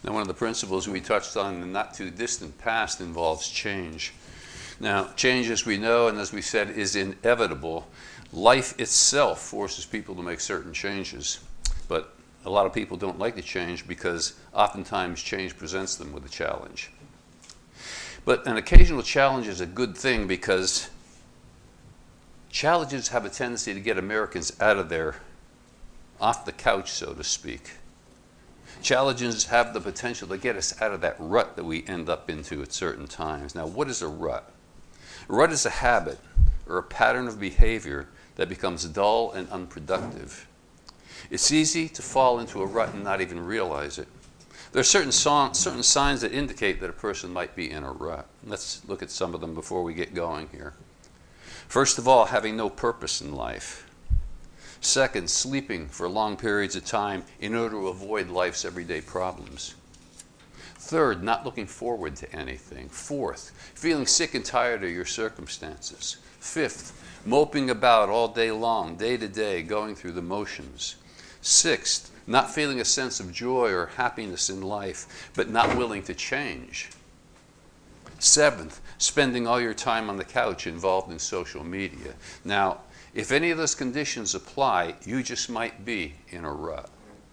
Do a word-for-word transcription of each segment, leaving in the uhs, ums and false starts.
Now, one of the principles we touched on in the not too distant past involves change. Now, change, as we know and as we said, is inevitable. Life itself forces people to make certain changes, but a lot of people don't like to change because oftentimes change presents them with a challenge. But an occasional challenge is a good thing because challenges have a tendency to get Americans out of their, off the couch, so to speak. Challenges have the potential to get us out of that rut that we end up into at certain times. Now, what is a rut? A rut is a habit or a pattern of behavior that becomes dull and unproductive. It's easy to fall into a rut and not even realize it. There are certain, so- certain signs that indicate that a person might be in a rut. Let's look at some of them before we get going here. First of all, having no purpose in life. Second, sleeping for long periods of time in order to avoid life's everyday problems. Third, not looking forward to anything. Fourth, feeling sick and tired of your circumstances. Fifth, moping about all day long, day to day, going through the motions. Sixth, not feeling a sense of joy or happiness in life, but not willing to change. Seventh, spending all your time on the couch involved in social media. Now, if any of those conditions apply, you just might be in a rut.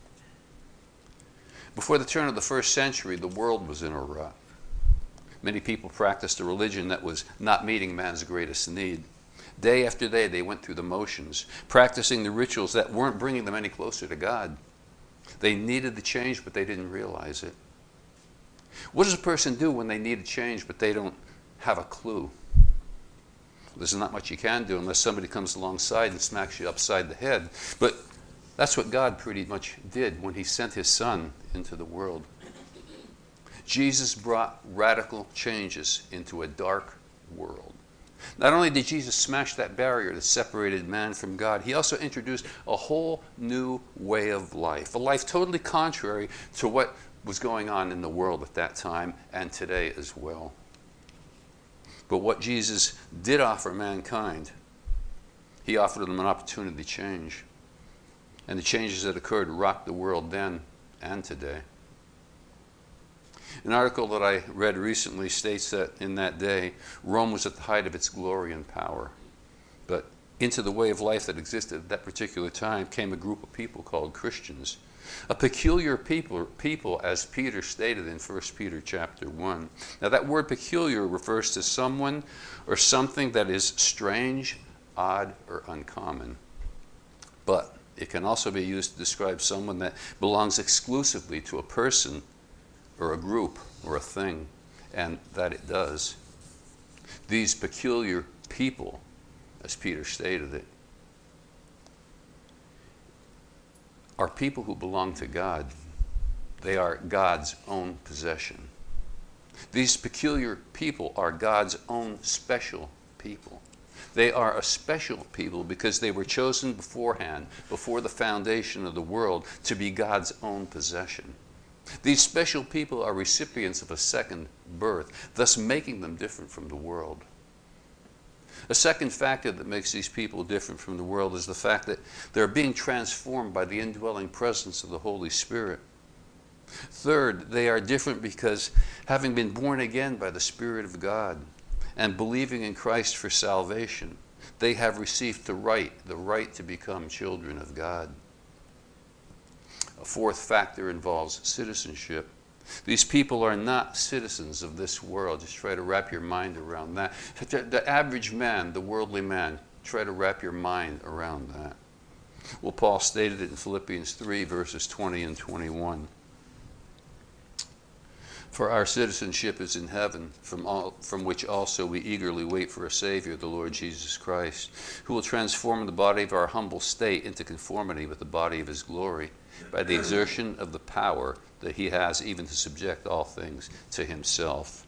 Before the turn of the first century, the world was in a rut. Many people practiced a religion that was not meeting man's greatest need. Day after day, they went through the motions, practicing the rituals that weren't bringing them any closer to God. They needed the change, but they didn't realize it. What does a person do when they need a change, but they don't have a clue? There's not much you can do unless somebody comes alongside and smacks you upside the head. But that's what God pretty much did when he sent his son into the world. Jesus brought radical changes into a dark world. Not only did Jesus smash that barrier that separated man from God, he also introduced a whole new way of life, a life totally contrary to what was going on in the world at that time and today as well. But what Jesus did offer mankind, he offered them an opportunity to change. And the changes that occurred rocked the world then and today. An article that I read recently states that in that day, Rome was at the height of its glory and power. But into the way of life that existed at that particular time came a group of people called Christians. A peculiar people, people, as Peter stated in First Peter chapter one. Now that word peculiar refers to someone or something that is strange, odd, or uncommon. But it can also be used to describe someone that belongs exclusively to a person or a group or a thing, and that it does. These peculiar people, as Peter stated it, are people who belong to God. They are God's own possession. These peculiar people are God's own special people. They are a special people because they were chosen beforehand, before the foundation of the world, to be God's own possession. These special people are recipients of a second birth, thus making them different from the world. A second factor that makes these people different from the world is the fact that they're being transformed by the indwelling presence of the Holy Spirit. Third, they are different because having been born again by the Spirit of God and believing in Christ for salvation, they have received the right, the right to become children of God. A fourth factor involves citizenship. These people are not citizens of this world. Just try to wrap your mind around that. The average man, the worldly man, try to wrap your mind around that. Well, Paul stated it in Philippians three, verses twenty and twenty-one. For our citizenship is in heaven, from, all, from which also we eagerly wait for a Savior, the Lord Jesus Christ, who will transform the body of our humble state into conformity with the body of his glory, by the exertion of the power that he has even to subject all things to himself.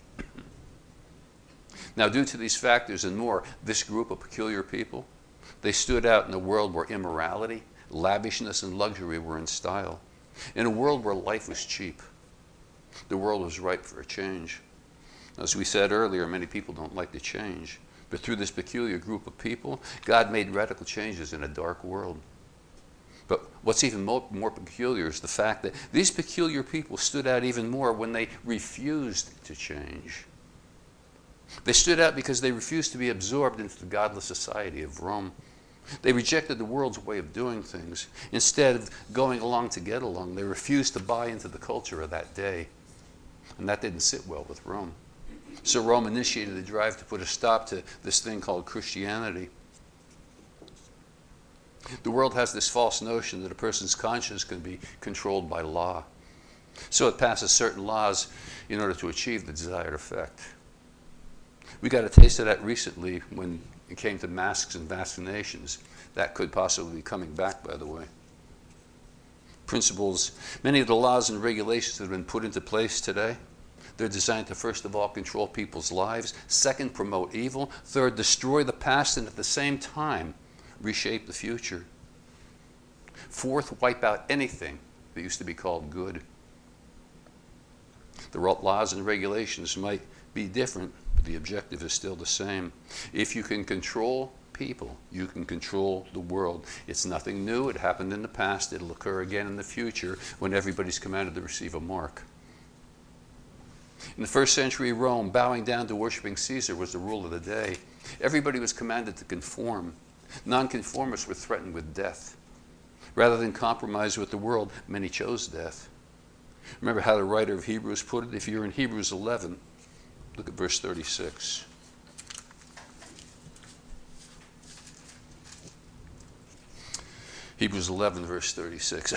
Now, due to these factors and more, this group of peculiar people, they stood out in a world where immorality, lavishness, and luxury were in style. In a world where life was cheap. The world was ripe for a change. As we said earlier, many people don't like to change. But through this peculiar group of people, God made radical changes in a dark world. But what's even more, more peculiar is the fact that these peculiar people stood out even more when they refused to change. They stood out because they refused to be absorbed into the godless society of Rome. They rejected the world's way of doing things. Instead of going along to get along, they refused to buy into the culture of that day. And that didn't sit well with Rome. So Rome initiated a drive to put a stop to this thing called Christianity. The world has this false notion that a person's conscience can be controlled by law. So it passes certain laws in order to achieve the desired effect. We got a taste of that recently when it came to masks and vaccinations. That could possibly be coming back, by the way. Principles, many of the laws and regulations that have been put into place today, they're designed to, first of all, control people's lives. Second, promote evil. Third, destroy the past and at the same time, reshape the future. Fourth, wipe out anything that used to be called good. The laws and regulations might be different, but the objective is still the same. If you can control people, you can control the world. It's nothing new. It happened in the past. It'll occur again in the future when everybody's commanded to receive a mark. In the first century Rome, bowing down to worshiping Caesar was the rule of the day. Everybody was commanded to conform. Nonconformists were threatened with death. Rather than compromise with the world, many chose death. Remember how the writer of Hebrews put it? If you're in Hebrews eleven, look at verse thirty-six. Hebrews eleven, verse thirty-six.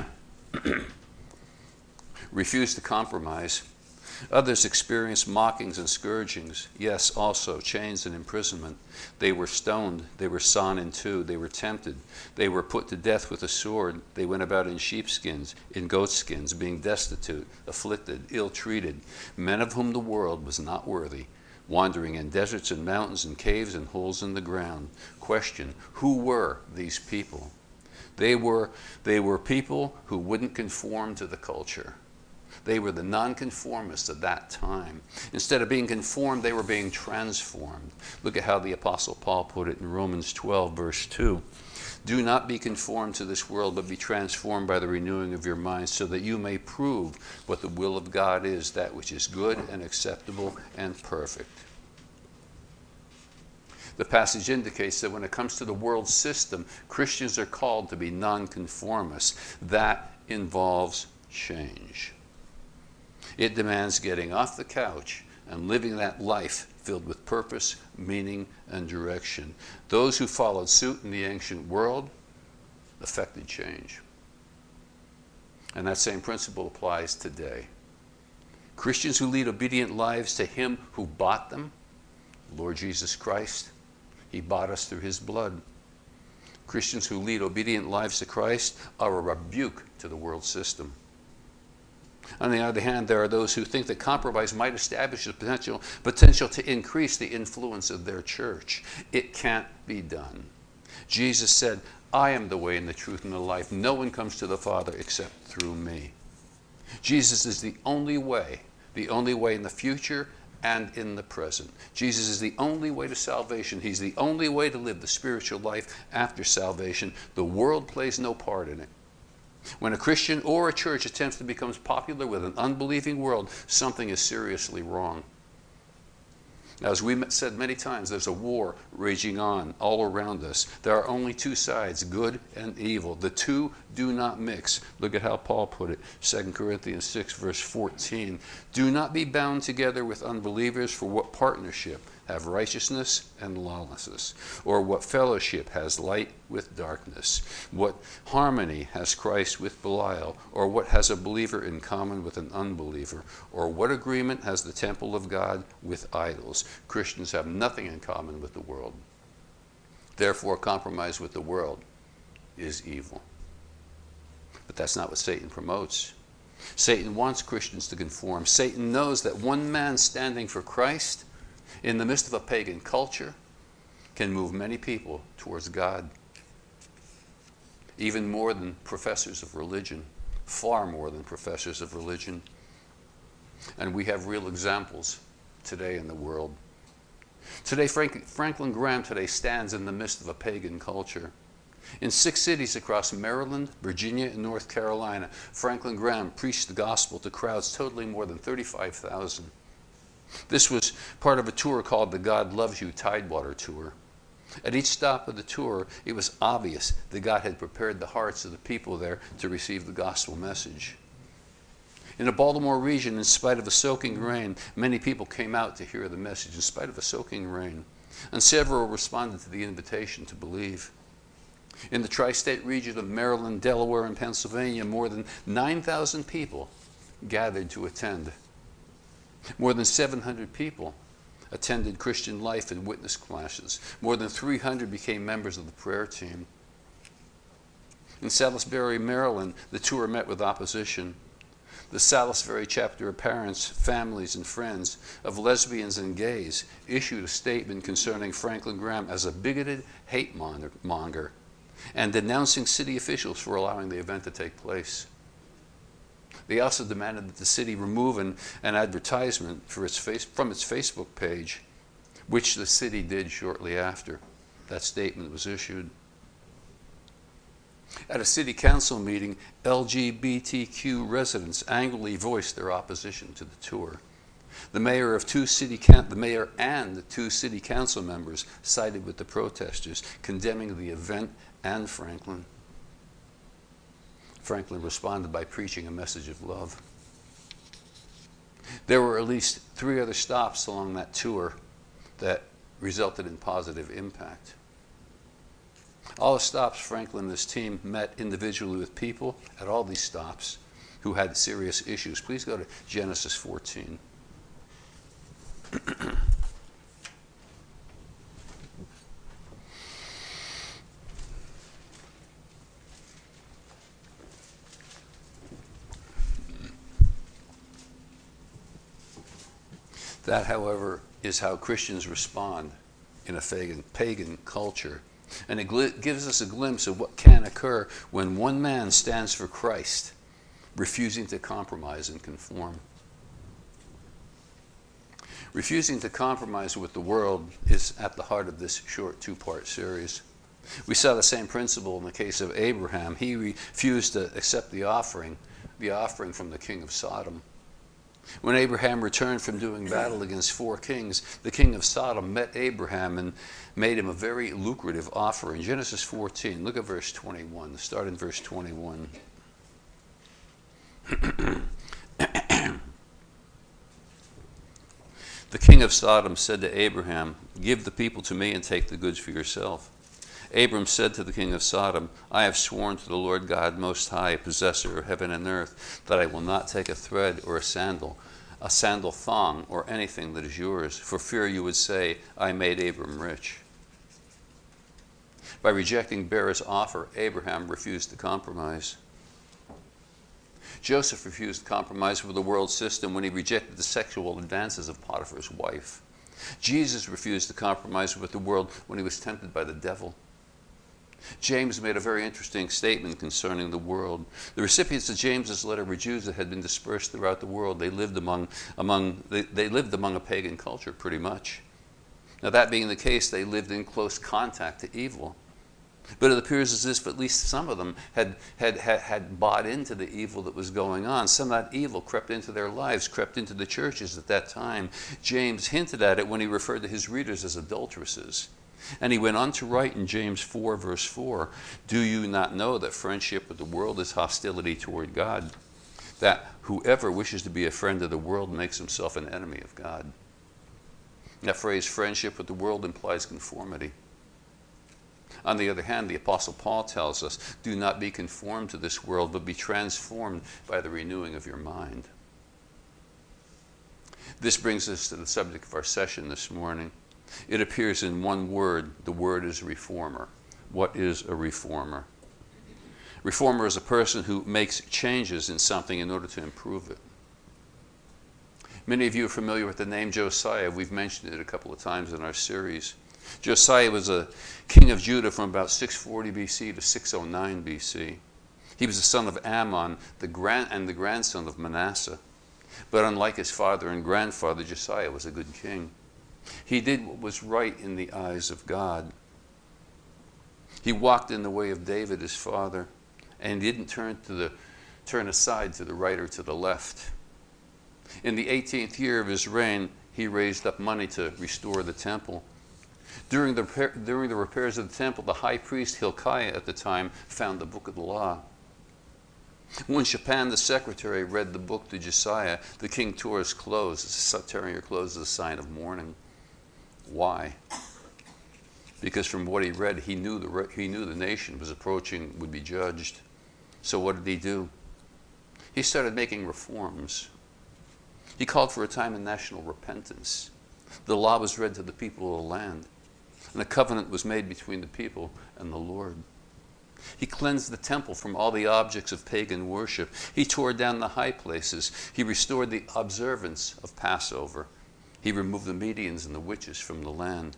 Refuse to compromise. Others experienced mockings and scourgings, yes, also chains and imprisonment. They were stoned, they were sawn in two, they were tempted, they were put to death with a sword, they went about in sheepskins, in goatskins, being destitute, afflicted, ill-treated, men of whom the world was not worthy, wandering in deserts and mountains and caves and holes in the ground. Question, who were these people? They were, they were people who wouldn't conform to the culture. They were the nonconformists of that time. Instead of being conformed, they were being transformed. Look at how the Apostle Paul put it in Romans twelve, verse two. Do not be conformed to this world, but be transformed by the renewing of your mind, so that you may prove what the will of God is, that which is good and acceptable and perfect. The passage indicates that when it comes to the world system, Christians are called to be nonconformists. That involves change. It demands getting off the couch and living that life filled with purpose, meaning, and direction. Those who followed suit in the ancient world affected change. And that same principle applies today. Christians who lead obedient lives to Him who bought them, Lord Jesus Christ, He bought us through His blood. Christians who lead obedient lives to Christ are a rebuke to the world system. On the other hand, there are those who think that compromise might establish the potential, potential to increase the influence of their church. It can't be done. Jesus said, I am the way and the truth and the life. No one comes to the Father except through me. Jesus is the only way, the only way in the future and in the present. Jesus is the only way to salvation. He's the only way to live the spiritual life after salvation. The world plays no part in it. When a Christian or a church attempts to become popular with an unbelieving world, something is seriously wrong. Now, as we said many times, there's a war raging on all around us. There are only two sides, good and evil. The two do not mix. Look at how Paul put it, Second Corinthians six, verse fourteen. Do not be bound together with unbelievers, for what partnership have righteousness and lawlessness? Or what fellowship has light with darkness? What harmony has Christ with Belial? Or what has a believer in common with an unbeliever? Or what agreement has the temple of God with idols? Christians have nothing in common with the world. Therefore, compromise with the world is evil. But that's not what Satan promotes. Satan wants Christians to conform. Satan knows that one man standing for Christ in the midst of a pagan culture can move many people towards God. Even more than professors of religion, far more than professors of religion. And we have real examples today in the world. Today, Frank, Franklin Graham today stands in the midst of a pagan culture. In six cities across Maryland, Virginia, and North Carolina, Franklin Graham preached the gospel to crowds totaling more than thirty-five thousand. This was part of a tour called the God Loves You Tidewater Tour. At each stop of the tour, it was obvious that God had prepared the hearts of the people there to receive the gospel message. In the Baltimore region, in spite of a soaking rain, many people came out to hear the message, in spite of a soaking rain, and several responded to the invitation to believe. In the tri-state region of Maryland, Delaware, and Pennsylvania, more than nine thousand people gathered to attend. More than seven hundred people attended Christian life and witness classes. More than three hundred became members of the prayer team. In Salisbury, Maryland, the tour met with opposition. The Salisbury chapter of parents, families, and friends of lesbians and gays issued a statement concerning Franklin Graham as a bigoted hate monger and denouncing city officials for allowing the event to take place. They also demanded that the city remove an, an advertisement for its face, from its Facebook page, which the city did shortly after that statement was issued. At a city council meeting, L G B T Q residents angrily voiced their opposition to the tour. The mayor of two city the mayor and the two city council members sided with the protesters, condemning the event and Franklin. Franklin responded by preaching a message of love. There were at least three other stops along that tour that resulted in positive impact. All the stops, Franklin and his team met individually with people at all these stops who had serious issues. Please go to Genesis fourteen. That, however, is how Christians respond in a pagan, pagan culture. And it gives us a glimpse of what can occur when one man stands for Christ, refusing to compromise and conform. Refusing to compromise with the world is at the heart of this short two-part series. We saw the same principle in the case of Abraham. He refused to accept the offering, the offering from the king of Sodom. When Abraham returned from doing battle against four kings, the king of Sodom met Abraham and made him a very lucrative offer. In Genesis fourteen, look at verse twenty-one. Start in verse twenty-one. The king of Sodom said to Abraham, "Give the people to me and take the goods for yourself." Abram said to the king of Sodom, "I have sworn to the Lord God Most High, possessor of heaven and earth, that I will not take a thread or a sandal, a sandal thong, or anything that is yours, for fear you would say, 'I made Abram rich.'" By rejecting Berah's offer, Abraham refused to compromise. Joseph refused to compromise with the world system when he rejected the sexual advances of Potiphar's wife. Jesus refused to compromise with the world when he was tempted by the devil. James made a very interesting statement concerning the world. The recipients of James's letter were Jews that had been dispersed throughout the world. They lived among, among, they, they lived among a pagan culture, pretty much. Now, that being the case, they lived in close contact to evil. But it appears as if at least some of them had, had, had, had bought into the evil that was going on. Some of that evil crept into their lives, crept into the churches at that time. James hinted at it when he referred to his readers as adulteresses. And he went on to write in James four, verse four, "Do you not know that friendship with the world is hostility toward God? That whoever wishes to be a friend of the world makes himself an enemy of God." That phrase, friendship with the world, implies conformity. On the other hand, the Apostle Paul tells us, "Do not be conformed to this world, but be transformed by the renewing of your mind." This brings us to the subject of our session this morning. It appears in one word. The word is reformer. What is a reformer? Reformer is a person who makes changes in something in order to improve it. Many of you are familiar with the name Josiah. We've mentioned it a couple of times in our series. Josiah was a king of Judah from about six forty B C to six oh nine B C. He was the son of Ammon the grand, and the grandson of Manasseh. But unlike his father and grandfather, Josiah was a good king. He did what was right in the eyes of God. He walked in the way of David, his father, and didn't turn to the turn aside to the right or to the left. In the eighteenth year of his reign, he raised up money to restore the temple. During the, during the repairs of the temple, the high priest Hilkiah at the time found the book of the law. When Shaphan the secretary read the book to Josiah, the king tore his clothes. Tearing your clothes is a sign of mourning. Why? Because from what he read, he knew the, he knew the nation was approaching, would be judged. So what did he do? He started making reforms. He called for a time of national repentance. The law was read to the people of the land, and a covenant was made between the people and the Lord. He cleansed the temple from all the objects of pagan worship. He tore down the high places. He restored the observance of Passover. He removed the medians and the witches from the land.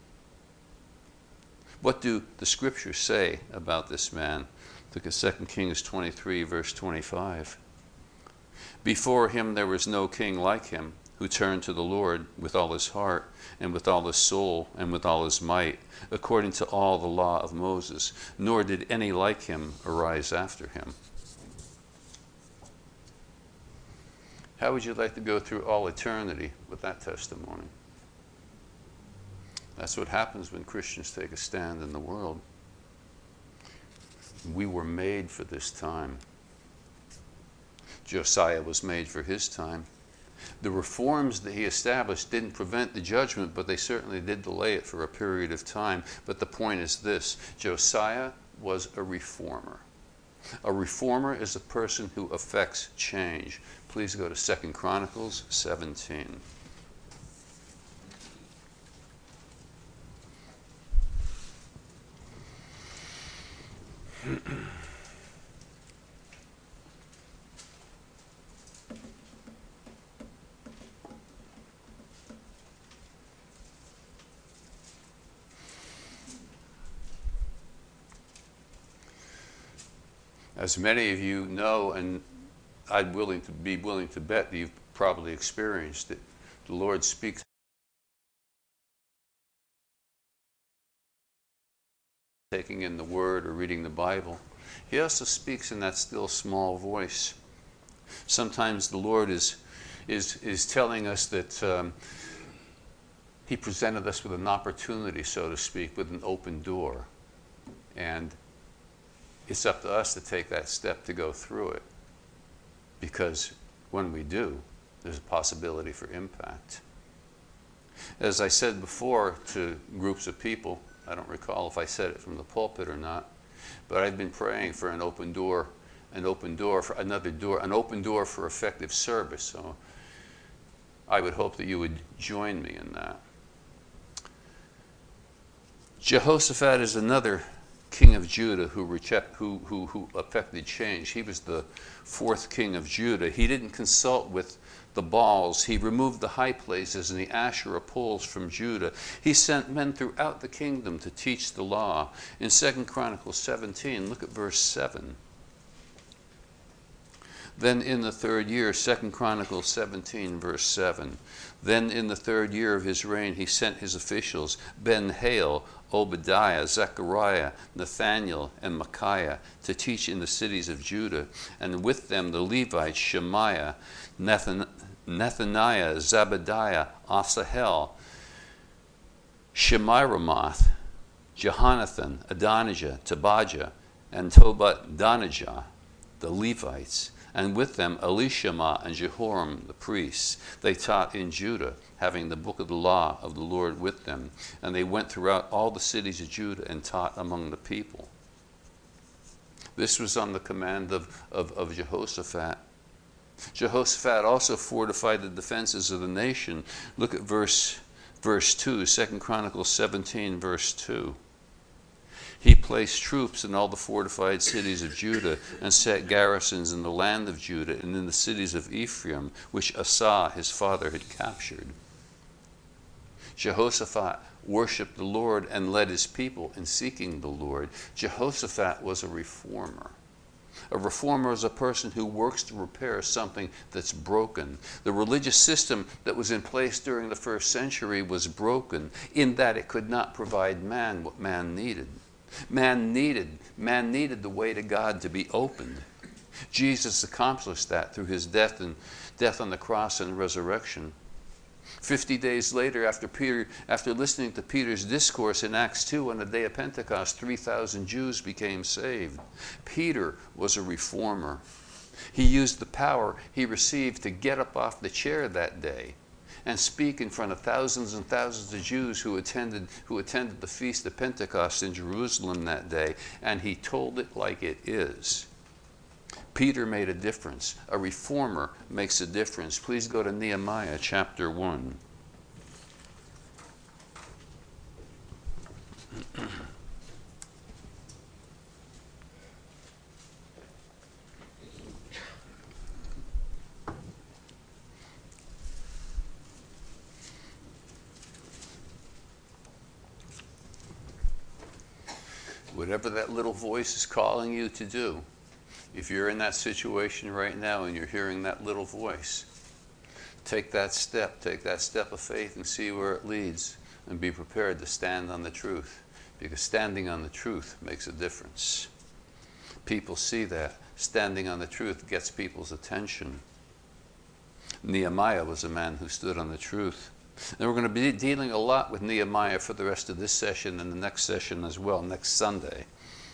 What do the scriptures say about this man? Look at Second Kings twenty-three, verse twenty-five. Before him there was no king like him, who turned to the Lord with all his heart and with all his soul and with all his might, according to all the law of Moses, nor did any like him arise after him. How would you like to go through all eternity with that testimony? That's what happens when Christians take a stand in the world. We were made for this time. Josiah was made for his time. The reforms that he established didn't prevent the judgment, but they certainly did delay it for a period of time. But the point is this: Josiah was a reformer. A reformer is a person who affects change. Please go to Second Chronicles seventeen. As many of you know, and I'd willing to be willing to bet that you've probably experienced it, the Lord speaks taking in the Word or reading the Bible. He also speaks in that still small voice. Sometimes the Lord is is is telling us that um, He presented us with an opportunity, so to speak, with an open door, and it's up to us to take that step to go through it, because when we do, there's a possibility for impact. As I said before to groups of people, I don't recall if I said it from the pulpit or not, but I've been praying for an open door, an open door for another door, an open door for effective service. So I would hope that you would join me in that. Jehoshaphat is another king of Judah who, reject, who, who, who affected change. He was the fourth king of Judah. He didn't consult with the Baals. He removed the high places and the Asherah poles from Judah. He sent men throughout the kingdom to teach the law. In Second Chronicles seventeen, look at verse seven. Then in the third year, Second Chronicles seventeen, verse seven, then in the third year of his reign, he sent his officials, Ben-Hail, Obadiah, Zechariah, Nathaniel, and Micaiah, to teach in the cities of Judah, and with them the Levites, Shemaiah, Nathan, Nethaniah, Zebadiah, Asahel, Shemiramoth, Jehonathan, Adonijah, Tobijah, and Tobadonijah, the Levites, and with them Elishama and Jehoram the priests. They taught in Judah, having the book of the law of the Lord with them. And they went throughout all the cities of Judah and taught among the people. This was on the command of, of, of Jehoshaphat. Jehoshaphat also fortified the defenses of the nation. Look at verse, verse two, Second Chronicles seventeen, verse two. He placed troops in all the fortified cities of Judah and set garrisons in the land of Judah and in the cities of Ephraim, which Asa his father had captured. Jehoshaphat worshiped the Lord and led his people in seeking the Lord. Jehoshaphat was a reformer. A reformer is a person who works to repair something that's broken. The religious system that was in place during the first century was broken in that it could not provide man what man needed. Man needed, man needed the way to God to be opened. Jesus accomplished that through his death and death on the cross and resurrection. Fifty days later, after Peter, after listening to Peter's discourse in Acts two on the day of Pentecost, three thousand Jews became saved. Peter was a reformer. He used the power he received to get up off the chair that day and speak in front of thousands and thousands of Jews who attended, who attended the Feast of Pentecost in Jerusalem that day, and he told it like it is. Peter made a difference. A reformer makes a difference. Please go to Nehemiah chapter one. Whatever that little voice is calling you to do, if you're in that situation right now and you're hearing that little voice, take that step, take that step of faith and see where it leads, and be prepared to stand on the truth, because standing on the truth makes a difference. People see that. Standing on the truth gets people's attention. Nehemiah was a man who stood on the truth. And we're going to be dealing a lot with Nehemiah for the rest of this session and the next session as well, next Sunday.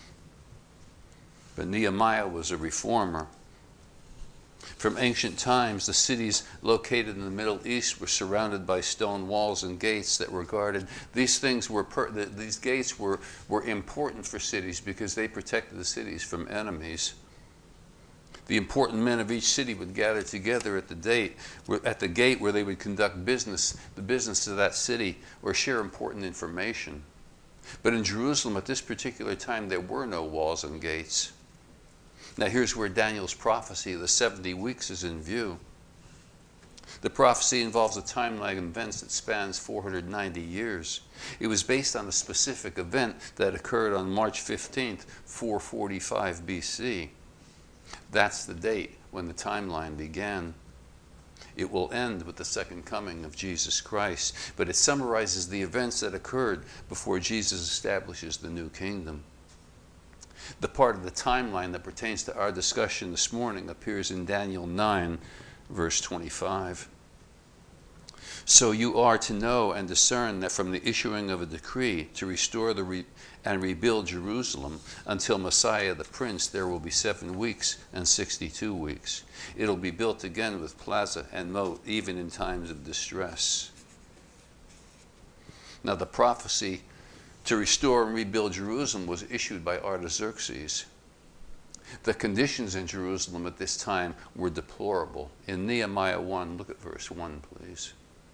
But Nehemiah was a reformer. From ancient times, the cities located in the Middle East were surrounded by stone walls and gates that were guarded. These things were per these gates were, were important for cities because they protected the cities from enemies. The important men of each city would gather together at the, date, at the gate where they would conduct business, the business of that city, or share important information. But in Jerusalem at this particular time, there were no walls and gates. Now here's where Daniel's prophecy of the seventy weeks is in view. The prophecy involves a timeline of events that spans four hundred ninety years. It was based on a specific event that occurred on March fifteenth, four forty-five B C. That's the date when the timeline began. It will end with the second coming of Jesus Christ, but it summarizes the events that occurred before Jesus establishes the new kingdom. The part of the timeline that pertains to our discussion this morning appears in Daniel nine, verse twenty-five. So you are to know and discern that from the issuing of a decree to restore the re and rebuild Jerusalem until Messiah the Prince, there will be seven weeks and sixty-two weeks. It'll be built again with plaza and moat, even in times of distress. Now the prophecy to restore and rebuild Jerusalem was issued by Artaxerxes. The conditions in Jerusalem at this time were deplorable. In Nehemiah one, look at verse one, please.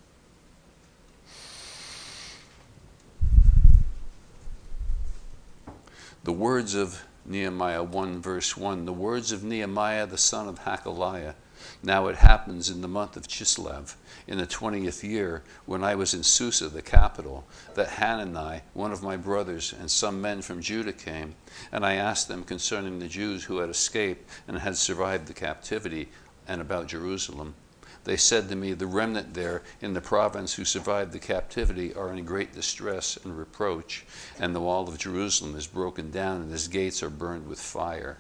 The words of Nehemiah one, verse one, the words of Nehemiah the son of Hakaliah. Now it happens in the month of Chislev, in the twentieth year, when I was in Susa, the capital, that Hanani, one of my brothers, and some men from Judah came, and I asked them concerning the Jews who had escaped and had survived the captivity, and about Jerusalem. They said to me, the remnant there in the province who survived the captivity are in great distress and reproach, and the wall of Jerusalem is broken down, and its gates are burned with fire.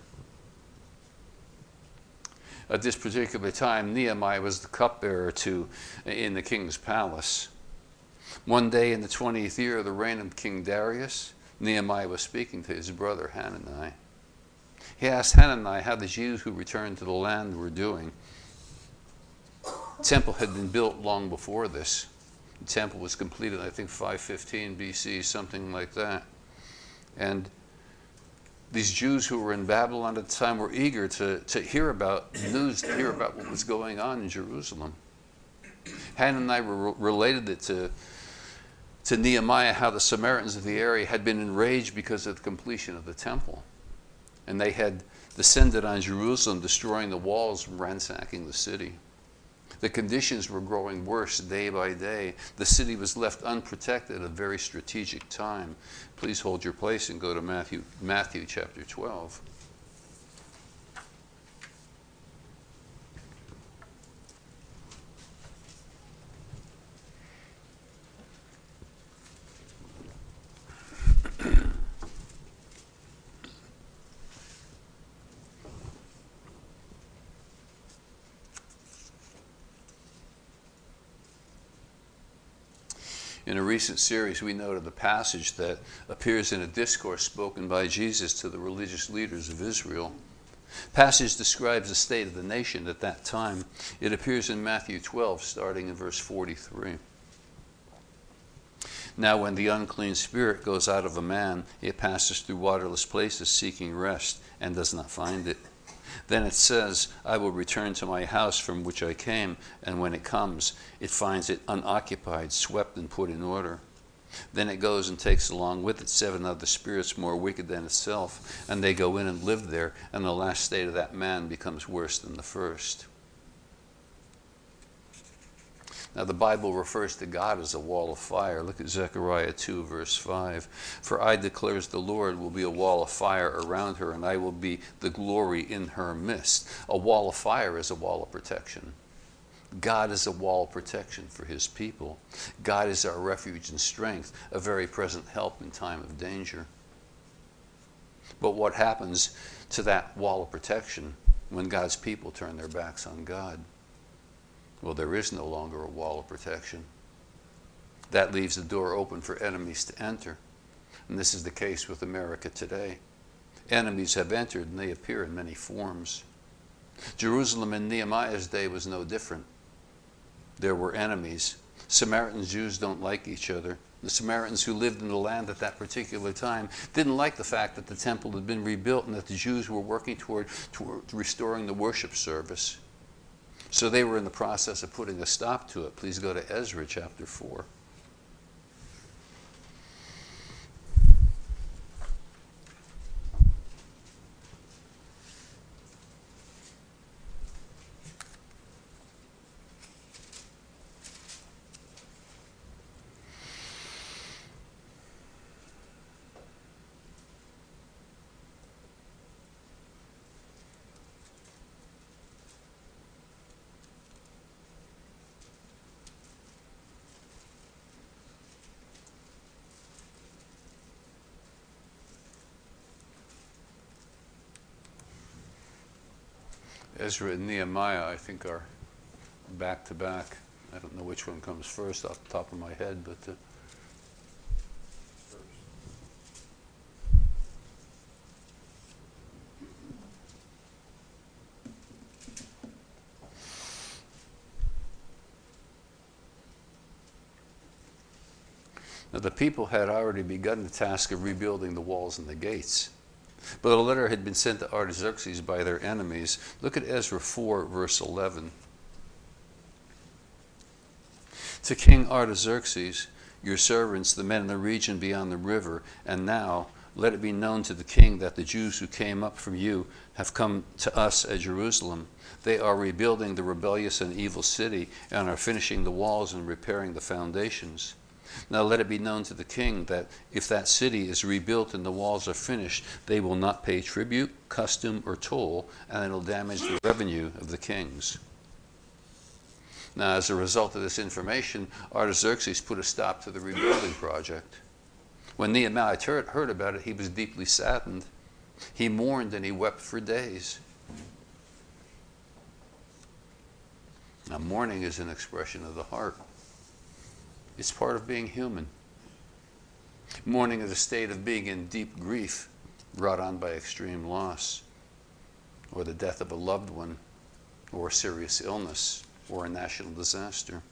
At this particular time, Nehemiah was the cupbearer to in the king's palace. One day in the twentieth year of the reign of King Darius, Nehemiah was speaking to his brother Hanani. He asked Hanani how the Jews who returned to the land were doing. The temple had been built long before this. The temple was completed, I think, five fifteen B C, something like that. And these Jews who were in Babylon at the time were eager to, to hear about news, to hear about what was going on in Jerusalem. Hanani re related it to, to Nehemiah how the Samaritans of the area had been enraged because of the completion of the temple. And they had descended on Jerusalem, destroying the walls and ransacking the city. The conditions were growing worse day by day. The city was left unprotected at a very strategic time. Please hold your place and go to Matthew, Matthew chapter twelve. In a recent series, we noted a passage that appears in a discourse spoken by Jesus to the religious leaders of Israel. The passage describes the state of the nation at that time. It appears in Matthew twelve, starting in verse forty-three. Now when the unclean spirit goes out of a man, it passes through waterless places seeking rest, and does not find it. Then it says, I will return to my house from which I came, and when it comes, it finds it unoccupied, swept, and put in order. Then it goes and takes along with it seven other spirits more wicked than itself, and they go in and live there, and the last state of that man becomes worse than the first. Now the Bible refers to God as a wall of fire. Look at Zechariah two, verse five. For I, declares the Lord, will be a wall of fire around her, and I will be the glory in her midst. A wall of fire is a wall of protection. God is a wall of protection for his people. God is our refuge and strength, a very present help in time of danger. But what happens to that wall of protection when God's people turn their backs on God? Well, there is no longer a wall of protection. That leaves the door open for enemies to enter. And this is the case with America today. Enemies have entered, and they appear in many forms. Jerusalem in Nehemiah's day was no different. There were enemies. Samaritans, Jews don't like each other. The Samaritans who lived in the land at that particular time didn't like the fact that the temple had been rebuilt and that the Jews were working toward, toward restoring the worship service. So they were in the process of putting a stop to it. Please go to Ezra chapter four. Ezra and Nehemiah, I think, are back to back. I don't know which one comes first off the top of my head, but uh, now the people had already begun the task of rebuilding the walls and the gates. But a letter had been sent to Artaxerxes by their enemies. Look at Ezra four, verse eleven. To King Artaxerxes, your servants, the men in the region beyond the river, and now let it be known to the king that the Jews who came up from you have come to us at Jerusalem. They are rebuilding the rebellious and evil city, and are finishing the walls and repairing the foundations. Now let it be known to the king that if that city is rebuilt and the walls are finished, they will not pay tribute, custom, or toll, and it will damage the revenue of the kings. Now, as a result of this information, Artaxerxes put a stop to the rebuilding project. When Nehemiah heard about it, he was deeply saddened. He mourned and he wept for days. Now, mourning is an expression of the heart. It's part of being human. Mourning is a state of being in deep grief brought on by extreme loss, or the death of a loved one, or serious illness, or a national disaster.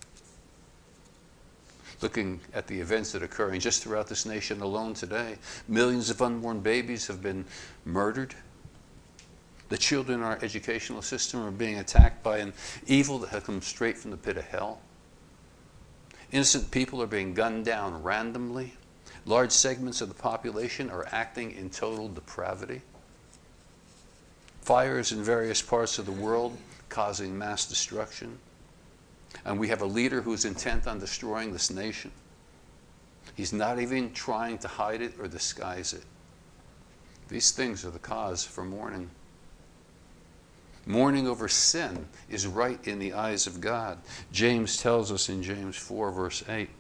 Looking at the events that are occurring just throughout this nation alone today, millions of unborn babies have been murdered. The children in our educational system are being attacked by an evil that has come straight from the pit of hell. Innocent people are being gunned down randomly. Large segments of the population are acting in total depravity. Fires in various parts of the world causing mass destruction. And we have a leader who's intent on destroying this nation. He's not even trying to hide it or disguise it. These things are the cause for mourning. Mourning over sin is right in the eyes of God. James tells us in James four, verse eight,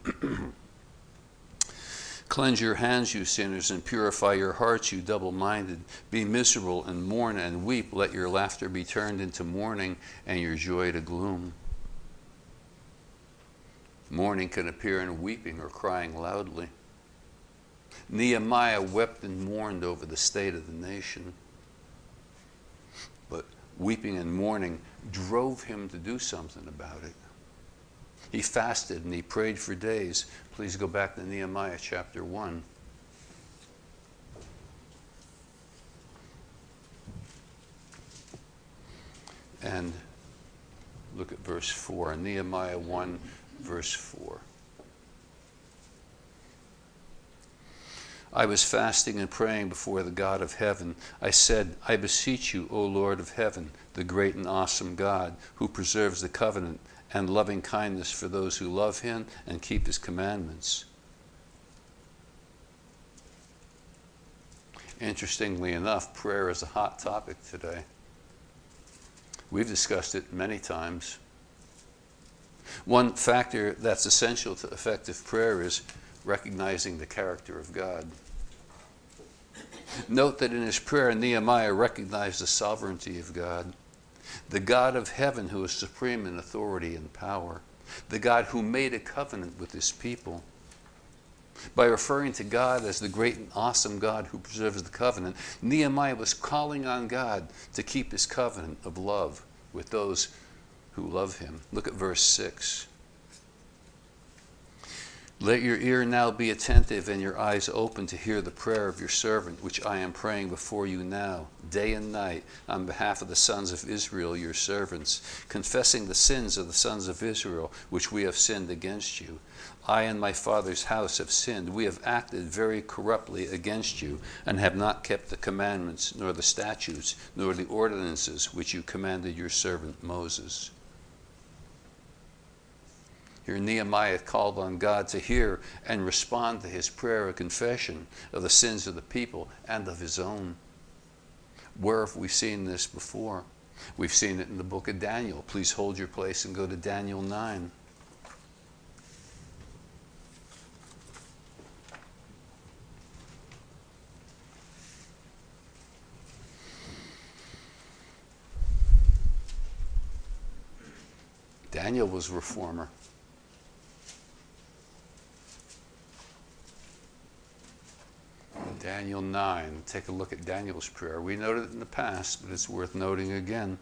cleanse your hands, you sinners, and purify your hearts, you double-minded. Be miserable and mourn and weep. Let your laughter be turned into mourning and your joy to gloom. Mourning can appear in weeping or crying loudly. Nehemiah wept and mourned over the state of the nation. But weeping and mourning drove him to do something about it. He fasted and he prayed for days. Please go back to Nehemiah chapter one. And look at verse four. Nehemiah one, verse four. I was fasting and praying before the God of heaven. I said, I beseech you, O Lord of heaven, the great and awesome God, who preserves the covenant and loving kindness for those who love him and keep his commandments. Interestingly enough, prayer is a hot topic today. We've discussed it many times. One factor that's essential to effective prayer is recognizing the character of God. Note that in his prayer, Nehemiah recognized the sovereignty of God, the God of heaven who is supreme in authority and power, the God who made a covenant with his people. By referring to God as the great and awesome God who preserves the covenant, Nehemiah was calling on God to keep his covenant of love with those who love him. Look at verse six. Let your ear now be attentive and your eyes open to hear the prayer of your servant, which I am praying before you now, day and night, on behalf of the sons of Israel, your servants, confessing the sins of the sons of Israel, which we have sinned against you. I and my father's house have sinned. We have acted very corruptly against you, and have not kept the commandments, nor the statutes, nor the ordinances which you commanded your servant Moses. Here Nehemiah called on God to hear and respond to his prayer of confession of the sins of the people and of his own. Where have we seen this before? We've seen it in the book of Daniel. Please hold your place and go to Daniel nine. Daniel was a reformer. Daniel nine. Take a look at Daniel's prayer. We noted it in the past, but it's worth noting again.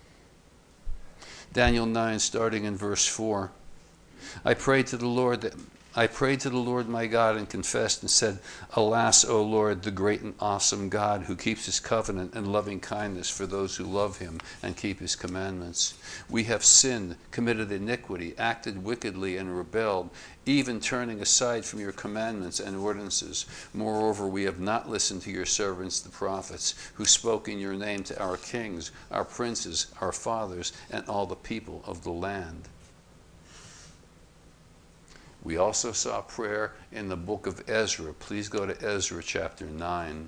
Daniel nine, starting in verse four. I prayed to the Lord that I prayed to the Lord my God and confessed and said, Alas, O Lord, the great and awesome God who keeps his covenant and loving kindness for those who love him and keep his commandments. We have sinned, committed iniquity, acted wickedly and rebelled, even turning aside from your commandments and ordinances. Moreover, we have not listened to your servants the prophets, who spoke in your name to our kings, our princes, our fathers, and all the people of the land. We also saw prayer in the book of Ezra. Please go to Ezra chapter nine.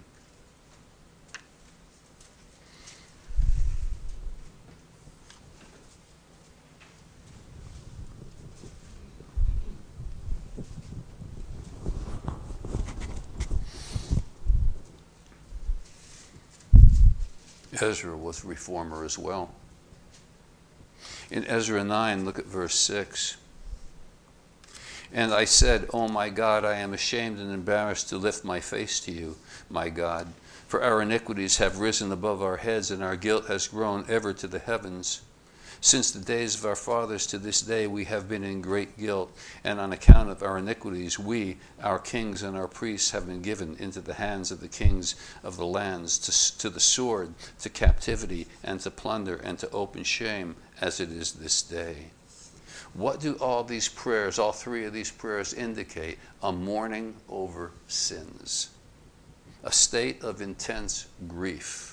Ezra was a reformer as well. In Ezra nine, look at verse six. And I said, O my God, I am ashamed and embarrassed to lift my face to you, my God, for our iniquities have risen above our heads, and our guilt has grown ever to the heavens. Since the days of our fathers to this day we have been in great guilt, and on account of our iniquities we, our kings and our priests, have been given into the hands of the kings of the lands, to, to the sword, to captivity, and to plunder, and to open shame, as it is this day. What do all these prayers, all three of these prayers, indicate? A mourning over sins, a state of intense grief.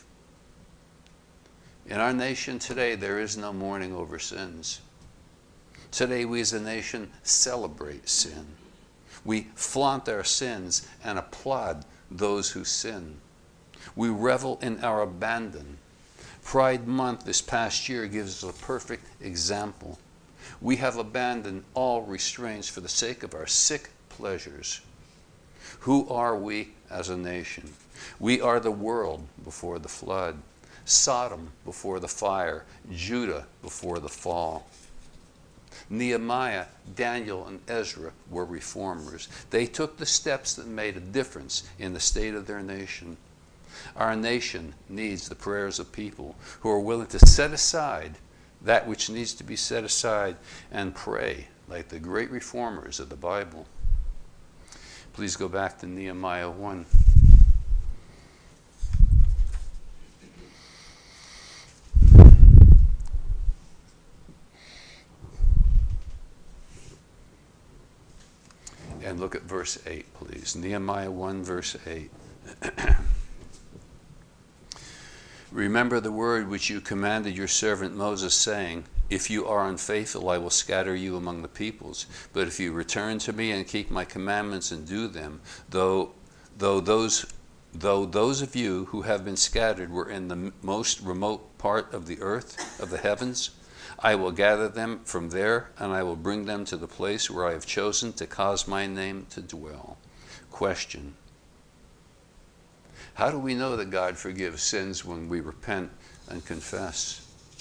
In our nation today, there is no mourning over sins. Today, we as a nation celebrate sin. We flaunt our sins and applaud those who sin. We revel in our abandon. Pride Month this past year gives us a perfect example. We have abandoned all restraints for the sake of our sick pleasures. Who are we as a nation? We are the world before the flood, Sodom before the fire, Judah before the fall. Nehemiah, Daniel, and Ezra were reformers. They took the steps that made a difference in the state of their nation. Our nation needs the prayers of people who are willing to set aside that which needs to be set aside and pray like the great reformers of the Bible. Please go back to Nehemiah one. And look at verse eight, please. Nehemiah one, verse eight. Remember the word which you commanded your servant Moses, saying, if you are unfaithful, I will scatter you among the peoples. But if you return to me and keep my commandments and do them, though, though, those, though those of you who have been scattered were in the most remote part of the earth, of the heavens, I will gather them from there, and I will bring them to the place where I have chosen to cause my name to dwell. Question. How do we know that God forgives sins when we repent and confess?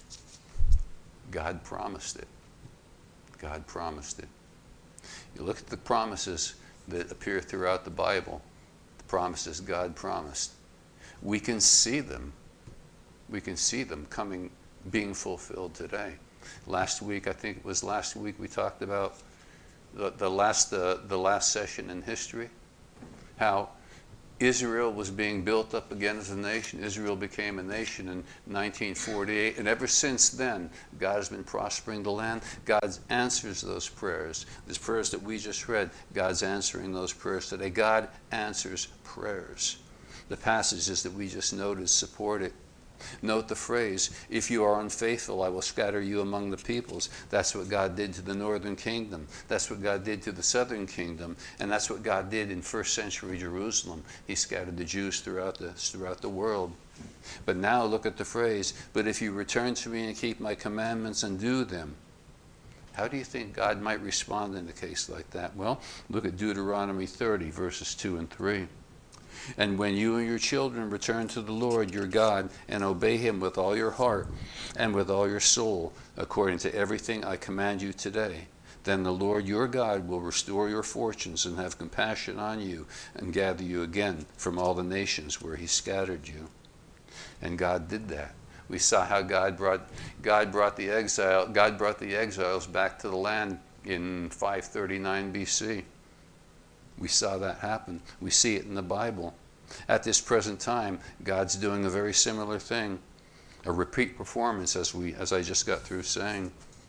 God promised it. God promised it. You look at the promises that appear throughout the Bible, the promises God promised. We can see them. We can see them coming, being fulfilled today. Last week, I think it was last week, we talked about the, the last uh, the last session in history, how Israel was being built up again as a nation. Israel became a nation in nineteen forty-eight, and ever since then, God has been prospering the land. God answers those prayers. These prayers that we just read, God's answering those prayers today. God answers prayers. The passages that we just noted support it. Note the phrase, if you are unfaithful, I will scatter you among the peoples. That's what God did to the northern kingdom. That's what God did to the southern kingdom. And that's what God did in first century Jerusalem. He scattered the Jews throughout the, throughout the world. But now look at the phrase, but if you return to me and keep my commandments and do them. How do you think God might respond in a case like that? Well, look at Deuteronomy thirty, verses two and three. And when you and your children return to the Lord your God and obey him with all your heart and with all your soul, according to everything I command you today, then the Lord your God will restore your fortunes and have compassion on you and gather you again from all the nations where he scattered you. And God did that. We saw how God brought God brought the exile God brought the exiles back to the land in five thirty-nine B C. We saw that happen. We see it in the Bible. At this present time, God's doing a very similar thing. A repeat performance, as we, as I just got through saying.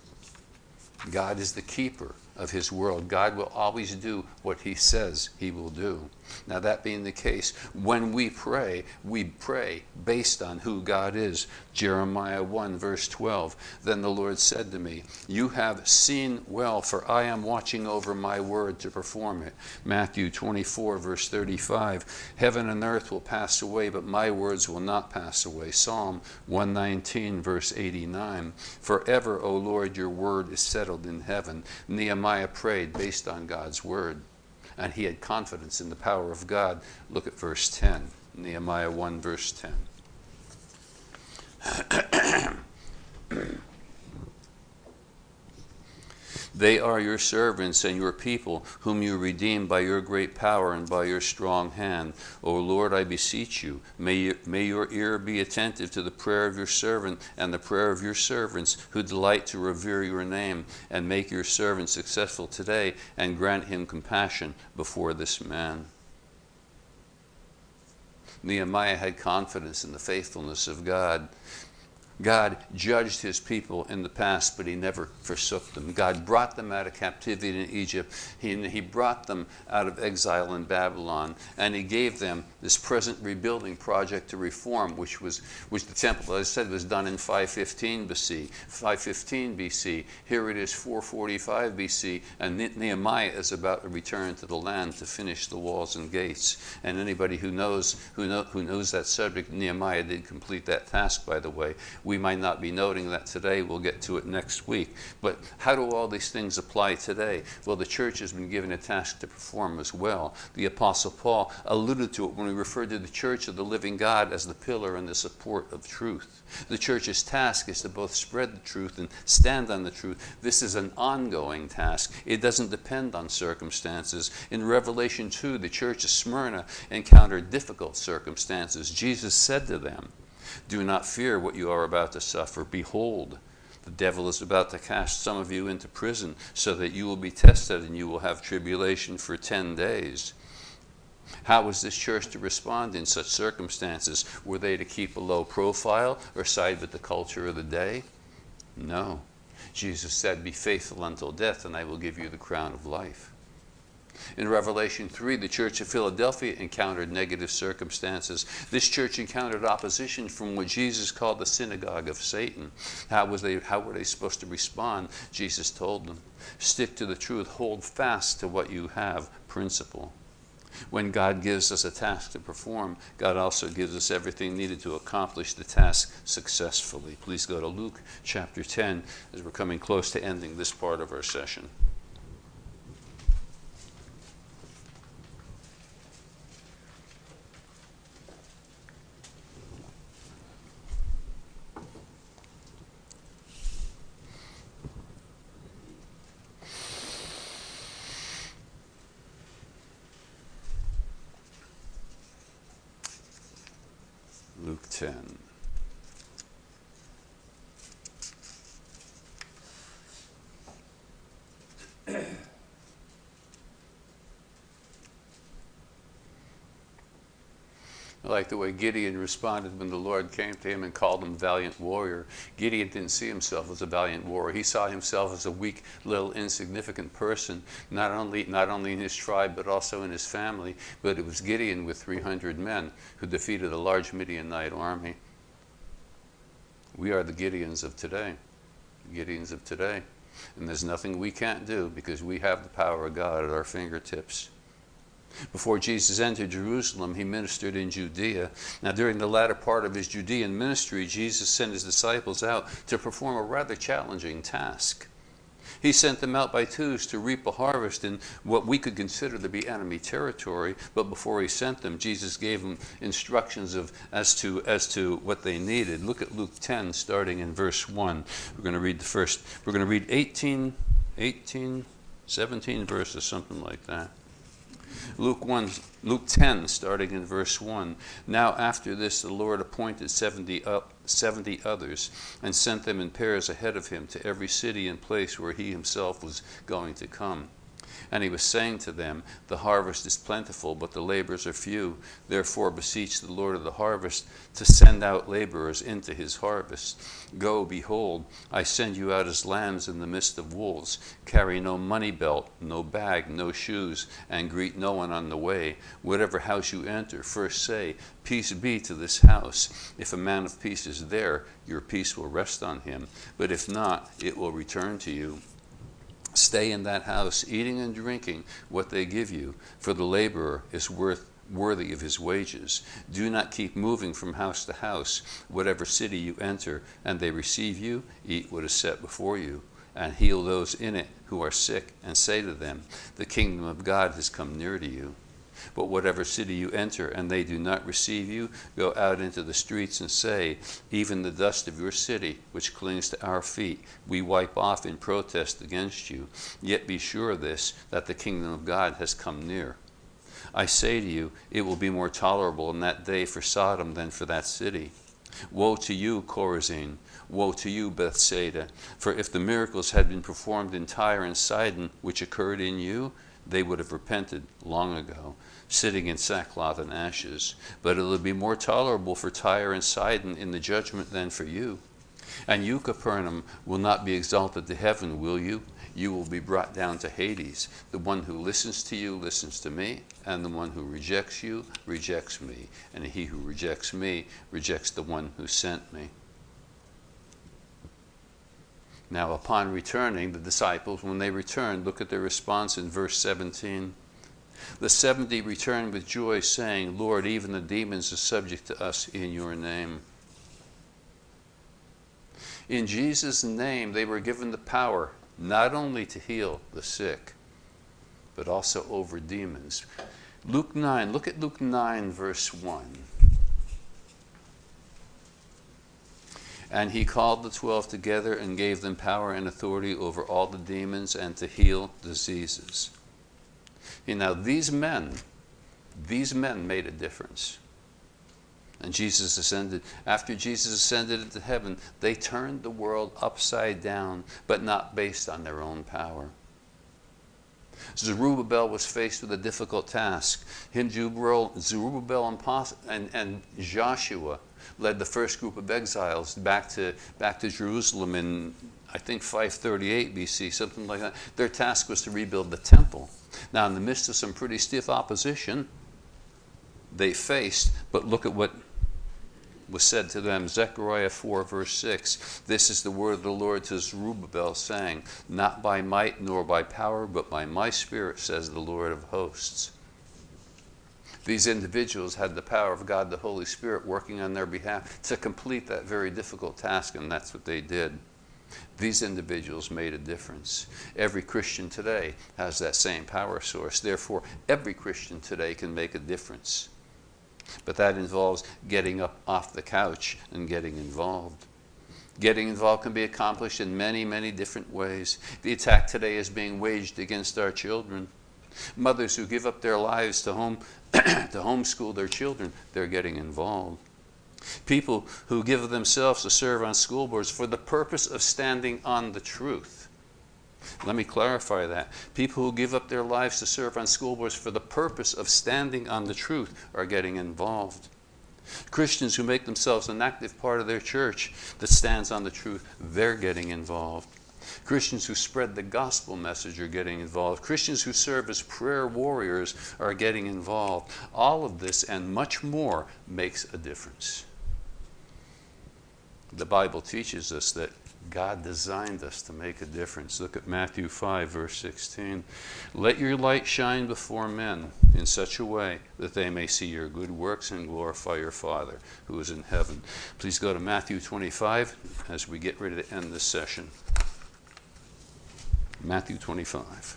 God is the keeper of his world. God will always do what he says he will do. Now, that being the case, when we pray, we pray based on who God is. Jeremiah one, verse twelve. Then the Lord said to me, you have seen well, for I am watching over my word to perform it. Matthew twenty-four, verse thirty-five. Heaven and earth will pass away, but my words will not pass away. Psalm one nineteen, verse eighty-nine. Forever, O Lord, your word is settled in heaven. Nehemiah prayed based on God's word. And he had confidence in the power of God. Look at verse ten. Nehemiah one, verse ten. They are your servants and your people, whom you redeemed by your great power and by your strong hand. O Lord, I beseech you, may, you, may your ear be attentive to the prayer of your servant and the prayer of your servants, who delight to revere your name, and make your servant successful today, and grant him compassion before this man. Nehemiah had confidence in the faithfulness of God. God judged his people in the past, but he never forsook them. God brought them out of captivity in Egypt. He, he brought them out of exile in Babylon, and he gave them this present rebuilding project to reform, which was which the temple, as I said, was done in five fifteen B C. five fifteen B C. Here it is four forty-five B C, and Nehemiah is about to return to the land to finish the walls and gates. And anybody who knows who know, who knows that subject, Nehemiah did complete that task, by the way. We might not be noting that today. We'll get to it next week. But how do all these things apply today? Well, the church has been given a task to perform as well. The Apostle Paul alluded to it when he referred to the church of the living God as the pillar and the support of truth. The church's task is to both spread the truth and stand on the truth. This is an ongoing task. It doesn't depend on circumstances. In Revelation two, the church of Smyrna encountered difficult circumstances. Jesus said to them, "Do not fear what you are about to suffer. Behold, the devil is about to cast some of you into prison so that you will be tested and you will have tribulation for ten days. How was this church to respond in such circumstances? Were they to keep a low profile or side with the culture of the day? No. Jesus said, "Be faithful until death, and I will give you the crown of life." In Revelation three, the church of Philadelphia encountered negative circumstances. This church encountered opposition from what Jesus called the synagogue of Satan. How was they, how were they supposed to respond? Jesus told them, "Stick to the truth, hold fast to what you have, principle." When God gives us a task to perform, God also gives us everything needed to accomplish the task successfully. Please go to Luke chapter ten as we're coming close to ending this part of our session. Luke ten. I like the way Gideon responded when the Lord came to him and called him valiant warrior. Gideon didn't see himself as a valiant warrior. He saw himself as a weak, little, insignificant person, not only, not only in his tribe, but also in his family. But it was Gideon with three hundred men who defeated a large Midianite army. We are the Gideons of today. Gideons of today. And there's nothing we can't do because we have the power of God at our fingertips. Before Jesus entered Jerusalem, he ministered in Judea. Now, during the latter part of his Judean ministry, Jesus sent his disciples out to perform a rather challenging task. He sent them out by twos to reap a harvest in what we could consider to be enemy territory. But before he sent them, Jesus gave them instructions of as to as to what they needed. Look at Luke ten, starting in verse one. We're going to read the first. We're going to read eighteen, eighteen, seventeen verses, something like that. Luke one, Luke ten, starting in verse one. Now after this, the Lord appointed seventy, uh, seventy others and sent them in pairs ahead of him to every city and place where he himself was going to come. And he was saying to them, "The harvest is plentiful, but the laborers are few. Therefore beseech the Lord of the harvest to send out laborers into his harvest. Go, behold, I send you out as lambs in the midst of wolves. Carry no money belt, no bag, no shoes, and greet no one on the way. Whatever house you enter, first say, 'Peace be to this house.' If a man of peace is there, your peace will rest on him. But if not, it will return to you. Stay in that house, eating and drinking what they give you, for the laborer is worth worthy of his wages. Do not keep moving from house to house. Whatever city you enter, and they receive you, eat what is set before you, and heal those in it who are sick, and say to them, 'The kingdom of God has come near to you.' But whatever city you enter, and they do not receive you, go out into the streets and say, 'Even the dust of your city, which clings to our feet, we wipe off in protest against you. Yet be sure of this, that the kingdom of God has come near.' I say to you, it will be more tolerable in that day for Sodom than for that city. Woe to you, Chorazin! Woe to you, Bethsaida! For if the miracles had been performed in Tyre and Sidon, which occurred in you, they would have repented long ago, sitting in sackcloth and ashes. But it will be more tolerable for Tyre and Sidon in the judgment than for you. And you, Capernaum, will not be exalted to heaven, will you? You will be brought down to Hades. The one who listens to you listens to me, and the one who rejects you rejects me. And he who rejects me rejects the one who sent me." Now upon returning, the disciples, when they returned, look at their response in verse seventeen. The seventy returned with joy, saying, "Lord, even the demons are subject to us in your name." In Jesus' name, they were given the power not only to heal the sick, but also over demons. Luke nine, look at Luke nine, verse one. And he called the twelve together and gave them power and authority over all the demons and to heal diseases. And now these men, these men made a difference. And Jesus ascended. After Jesus ascended into heaven, they turned the world upside down, but not based on their own power. Zerubbabel was faced with a difficult task. Him, Zerubbabel and, and, and Joshua led the first group of exiles back to, back to Jerusalem in, I think, five thirty-eight B C, something like that. Their task was to rebuild the temple. Now, in the midst of some pretty stiff opposition, they faced, but look at what was said to them. Zechariah four, verse six. This is the word of the Lord to Zerubbabel, saying, not by might nor by power, but by my spirit, says the Lord of hosts. These individuals had the power of God, the Holy Spirit, working on their behalf to complete that very difficult task, and that's what they did. These individuals made a difference. Every Christian today has that same power source. Therefore, every Christian today can make a difference. But that involves getting up off the couch and getting involved. Getting involved can be accomplished in many, many different ways. The attack today is being waged against our children. Mothers who give up their lives to home to homeschool their children, they're getting involved. People who give themselves to serve on school boards for the purpose of standing on the truth. Let me clarify that. People who give up their lives to serve on school boards for the purpose of standing on the truth are getting involved. Christians who make themselves an active part of their church that stands on the truth, they're getting involved. Christians who spread the gospel message are getting involved. Christians who serve as prayer warriors are getting involved. All of this and much more makes a difference. The Bible teaches us that God designed us to make a difference. Look at Matthew five, verse sixteen. Let your light shine before men in such a way that they may see your good works and glorify your Father who is in heaven. Please go to Matthew twenty-five as we get ready to end this session. Matthew twenty-five.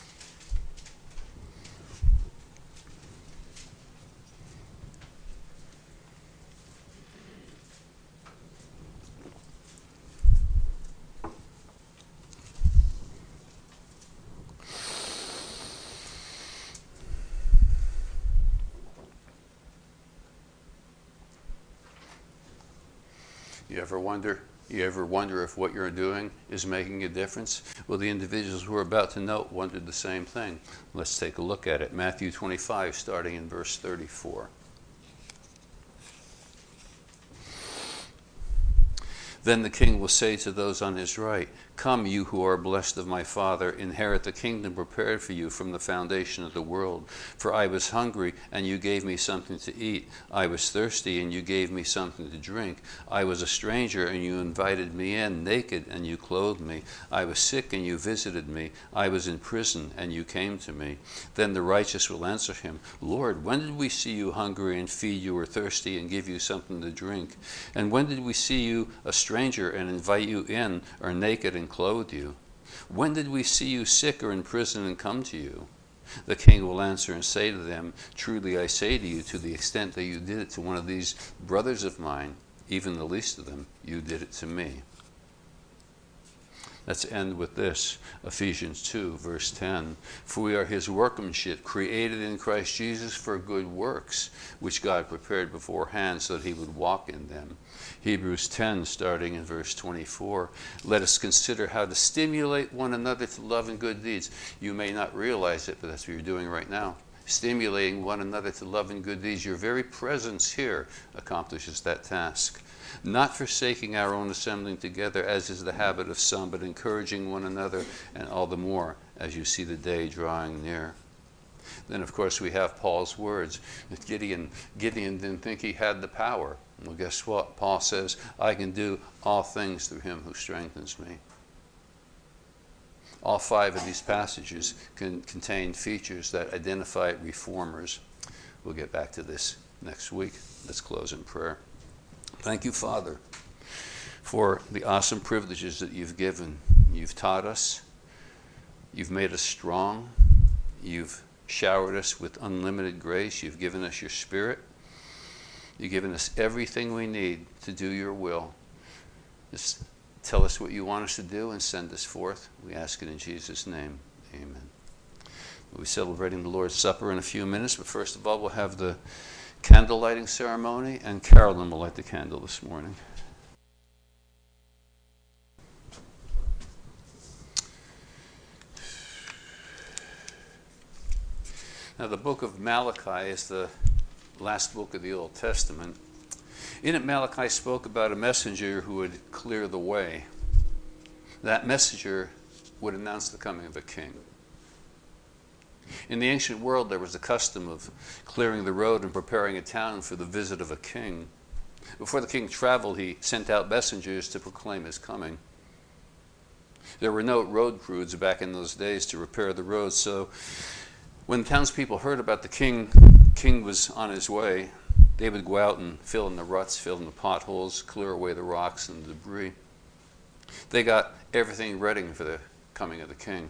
You ever wonder, you ever wonder if what you're doing is making a difference? Well, the individuals who are about to note wondered the same thing. Let's take a look at it. Matthew twenty-five, starting in verse thirty-four. Then the king will say to those on his right, come, you who are blessed of my Father, inherit the kingdom prepared for you from the foundation of the world. For I was hungry, and you gave me something to eat. I was thirsty, and you gave me something to drink. I was a stranger, and you invited me in. Naked, and you clothed me. I was sick, and you visited me. I was in prison, and you came to me. Then the righteous will answer him, Lord, when did we see you hungry and feed you, or thirsty and give you something to drink? And when did we see you a stranger and invite you in, or naked and clothe you? When did we see you sick or in prison and come to you? The king will answer and say to them, truly I say to you, to the extent that you did it to one of these brothers of mine, even the least of them, you did it to me. Let's end with this, Ephesians two, verse ten. For we are his workmanship, created in Christ Jesus for good works, which God prepared beforehand so that he would walk in them. Hebrews ten, starting in verse twenty-four. Let us consider how to stimulate one another to love and good deeds. You may not realize it, but that's what you're doing right now. Stimulating one another to love and good deeds. Your very presence here accomplishes that task. Not forsaking our own assembling together, as is the habit of some, but encouraging one another, and all the more as you see the day drawing near. Then, of course, we have Paul's words. Gideon, Gideon didn't think he had the power. Well, guess what? Paul says, I can do all things through him who strengthens me. All five of these passages can contain features that identify reformers. We'll get back to this next week. Let's close in prayer. Thank you, Father, for the awesome privileges that you've given. You've taught us. You've made us strong. You've showered us with unlimited grace. You've given us your Spirit. You've given us everything we need to do your will. Just tell us what you want us to do and send us forth. We ask it in Jesus' name. Amen. We'll be celebrating the Lord's Supper in a few minutes, but first of all, we'll have the candle lighting ceremony, and Carolyn will light the candle this morning. Now, the book of Malachi is the last book of the Old Testament. In it, Malachi spoke about a messenger who would clear the way. That messenger would announce the coming of a king. In the ancient world, there was a custom of clearing the road and preparing a town for the visit of a king. Before the king traveled, he sent out messengers to proclaim his coming. There were no road crews back in those days to repair the roads, so when the townspeople heard about the king, king was on his way, they would go out and fill in the ruts, fill in the potholes, clear away the rocks and the debris. They got everything ready for the coming of the king.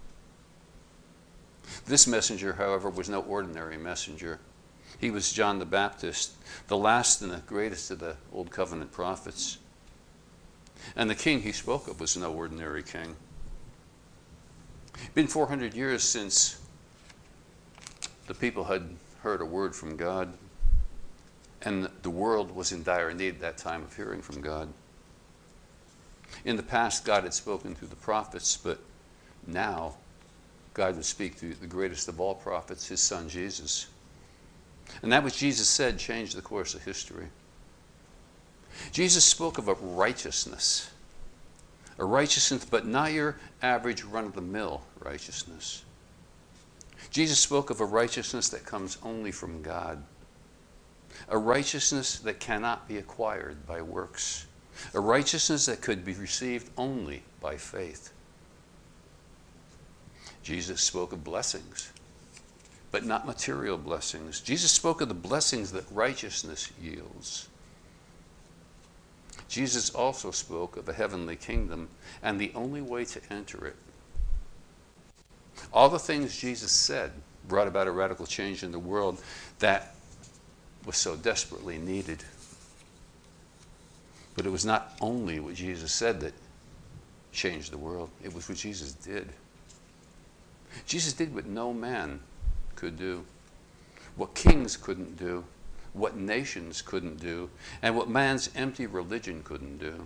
This messenger, however, was no ordinary messenger. He was John the Baptist, the last and the greatest of the Old Covenant prophets. And the king he spoke of was no ordinary king. It's been four hundred years since the people had heard a word from God, and the world was in dire need at that time of hearing from God. In the past, God had spoken through the prophets, but now God would speak through the greatest of all prophets, his son Jesus. And that which Jesus said changed the course of history. Jesus spoke of a righteousness, a righteousness, but not your average run-of-the-mill righteousness. Jesus spoke of a righteousness that comes only from God, a righteousness that cannot be acquired by works, a righteousness that could be received only by faith. Jesus spoke of blessings, but not material blessings. Jesus spoke of the blessings that righteousness yields. Jesus also spoke of a heavenly kingdom and the only way to enter it. All the things Jesus said brought about a radical change in the world that was so desperately needed. But it was not only what Jesus said that changed the world. It was what Jesus did. Jesus did what no man could do, what kings couldn't do, what nations couldn't do, and what man's empty religion couldn't do.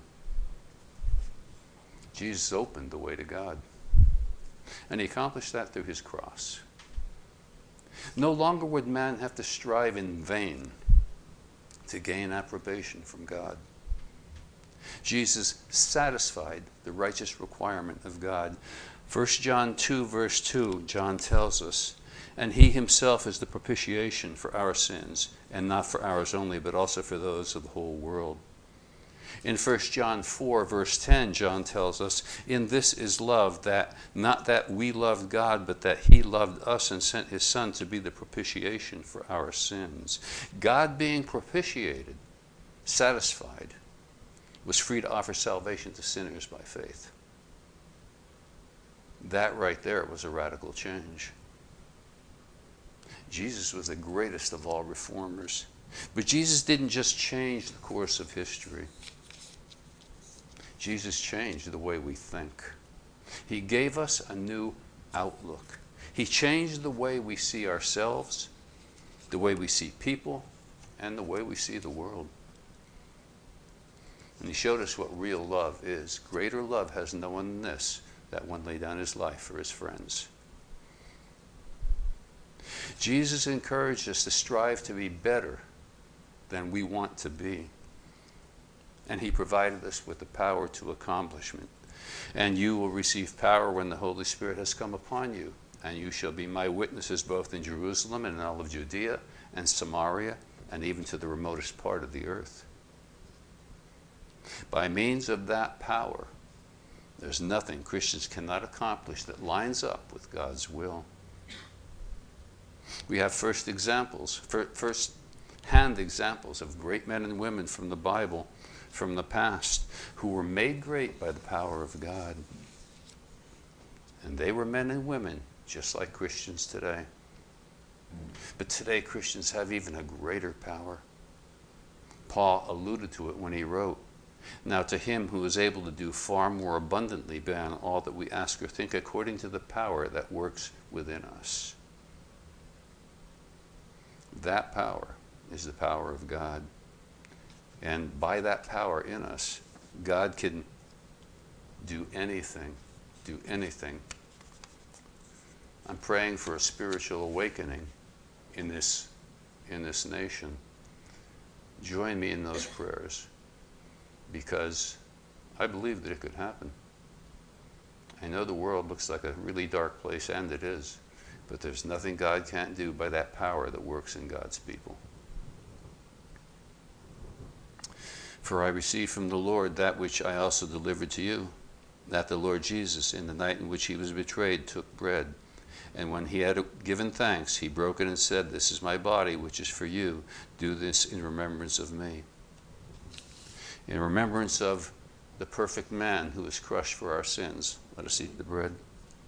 Jesus opened the way to God. And he accomplished that through his cross. No longer would man have to strive in vain to gain approbation from God. Jesus satisfied the righteous requirement of God. First John two, verse two, John tells us, and he himself is the propitiation for our sins, and not for ours only, but also for those of the whole world. In First John four, verse ten, John tells us, in this is love, that not that we loved God, but that he loved us and sent his Son to be the propitiation for our sins. God being propitiated, satisfied, was free to offer salvation to sinners by faith. That right there was a radical change. Jesus was the greatest of all reformers. But Jesus didn't just change the course of history. Jesus changed the way we think. He gave us a new outlook. He changed the way we see ourselves, the way we see people, and the way we see the world. And he showed us what real love is. Greater love has no one than this, that one lay down his life for his friends. Jesus encouraged us to strive to be better than we want to be. And he provided us with the power to accomplishment. And you will receive power when the Holy Spirit has come upon you. And you shall be my witnesses both in Jerusalem and in all of Judea and Samaria and even to the remotest part of the earth. By means of that power, there's nothing Christians cannot accomplish that lines up with God's will. We have first examples, first hand examples of great men and women from the Bible from the past who were made great by the power of God. And they were men and women, just like Christians today. But today, Christians have even a greater power. Paul alluded to it when he wrote, "Now to him who is able to do far more abundantly beyond all that we ask or think, according to the power that works within us." That power is the power of God. And by that power in us, God can do anything, do anything. I'm praying for a spiritual awakening in this, in this nation. Join me in those prayers, because I believe that it could happen. I know the world looks like a really dark place, and it is, but there's nothing God can't do by that power that works in God's people. For I received from the Lord that which I also delivered to you, that the Lord Jesus, in the night in which he was betrayed, took bread. And when he had given thanks, he broke it and said, "This is my body, which is for you. Do this in remembrance of me." In remembrance of the perfect man who was crushed for our sins, let us eat the bread.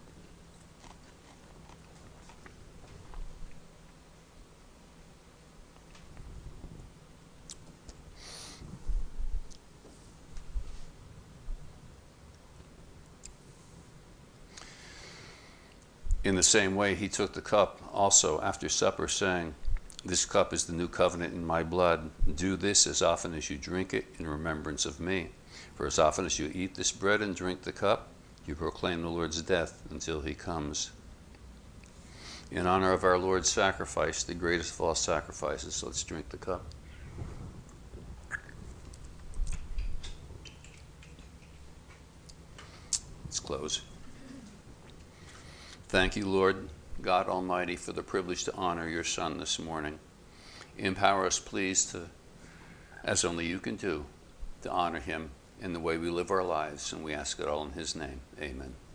In the same way, he took the cup also after supper, saying, "This cup is the new covenant in my blood. Do this as often as you drink it in remembrance of me. For as often as you eat this bread and drink the cup, you proclaim the Lord's death until he comes." In honor of our Lord's sacrifice, the greatest of all sacrifices, let's drink the cup. Let's close. Thank you, Lord God Almighty, for the privilege to honor your Son this morning. Empower us, please, to, as only you can do, to honor him in the way we live our lives, and we ask it all in his name. Amen.